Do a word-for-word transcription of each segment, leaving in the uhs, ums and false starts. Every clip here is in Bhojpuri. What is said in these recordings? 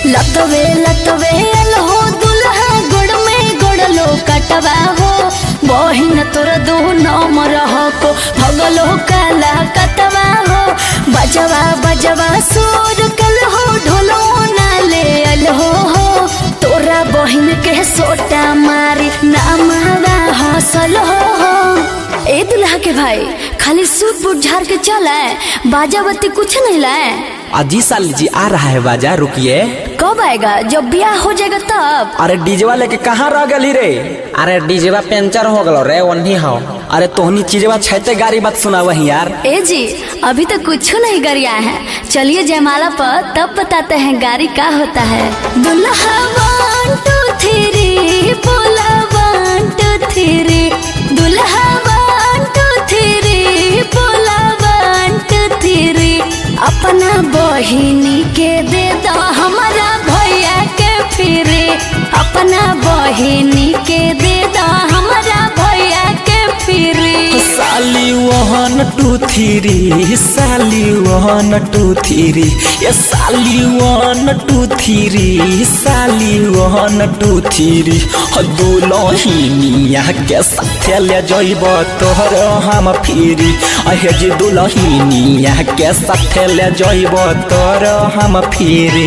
लतवे लतवे अलहो दुल्हा गोड़ में गोड़लो कटवा हो बहिन तोर दो नंबर को भगलो काला कतवा हो बजवा बजवा सोर कल हो ढोलो नाले अलहो हो तोरा बहिन के सोटा मारी नामवा हसल हो। ए दुल्हा के भाई खाली सूट बूट झाड़ के चला है बाजा बत्ती कुछ नहीं लाए। अजी साली जी आ रहा है बाजा, रुकिए। कब आएगा? जब ब्याह हो जाएगा तब। अरे डीजेवा लेके कहाँ रह गली रे? अरे डीजेवा पंचर हो गलो रे वही हो। अरे तोहनी चीजेवा छैते गाड़ी बात सुना वही यार। ए जी अभी तो कुछ नहीं गरिया है, चलिए जयमाला पर तब बताते हैं गाड़ी का होता है। दुल्हा वन टू थ्री बोला वन टू थ्री दुल्हा वन टू थ्री बोला वन टू थ्री अपना बहिनी के दे दो हमारा भैया के फिरे अपना बहिनी के दे दो हमारा भैया के फिरे। साली वन टू थ्री साली वन टू थ्री ये साली वन टू थ्री साली वन टू थ्री दुलहिनिया के साथे ले जइब तोहर हम फिरी अहे जी दुलहिनिया के साथे ले जइब तोहर हम फिरी।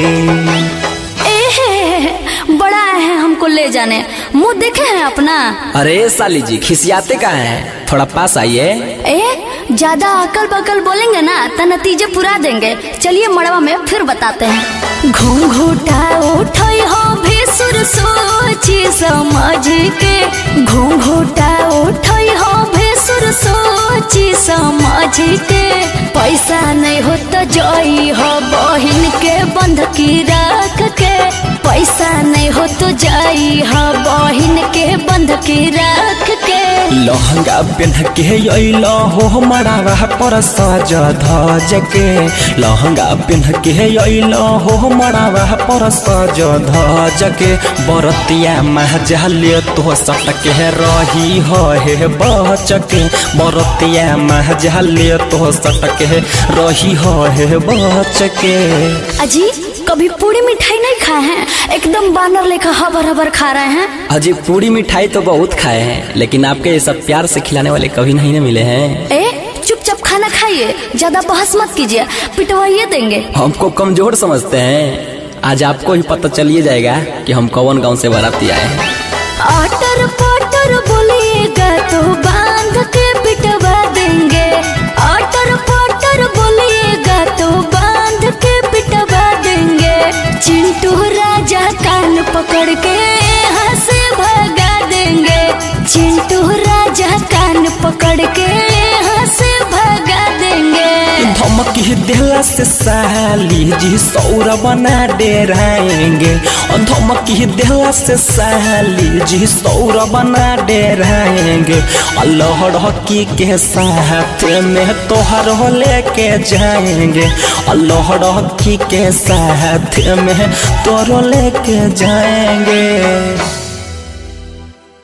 बड़ा है हमको ले जाने, मुँह देखे हैं अपना। अरे साली जी खिसियाते का है, थोड़ा पास आइए। ए ज्यादा अकल बकल बोलेंगे ना तो नतीजे पुरा देंगे। चलिए मड़वा में फिर बताते हैं। घूंघूटा उठाई हो भेसुर सोची समझ के घूंघूटा उठाई हो भेसुर सोची समझ के पैसा नहीं हो तो जई हो बहिन के बंधकी रख के पैसा नहीं हो तो जाई हो बहिन के बंधकी रख के लहंगा पहन के अइल हो मड़ावा पर सज धज के लहंगा पहन के अइल हो मड़ावा पर सज धज के बरतिया महजले तो सट के रही हो हे बच के बरतिया महजले तो सट के रही हो हे बच के। अजी कभी पूरी मिठाई नहीं खाए हैं? एकदम बानर लेखा हबर हबर खा रहे हैं। अजी पूरी मिठाई तो बहुत खाए हैं लेकिन आपके ये सब प्यार से खिलाने वाले कभी नहीं ना मिले हैं। ए चुपचाप खाना खाइए, ज्यादा बहस मत कीजिए, पिटवाइए देंगे। हमको कमजोर समझते हैं, आज आपको ही पता चलिए जाएगा कि हम कौन गांव से बाराती आए हैं। आटर पाटर बोलिएगा तो बांध के पिटवा देंगे आटर पाटर बोलिएगा तो बांध के पिटवा देंगे चिंटू राजा कान पकड़ के यहाँ से भगा देंगे चिंटू राजा कान पकड़ के यहाँ से भगा देंगे। धमकी दिला से साली जी सौर बना डेराएंगे धमकी दिला से साली जी सौर बना डेराएंगे अल्लाह की के साथ में तोहर हो लेके जाएंगे अल्लाह की के साथ में तोहर लेके जाएंगे।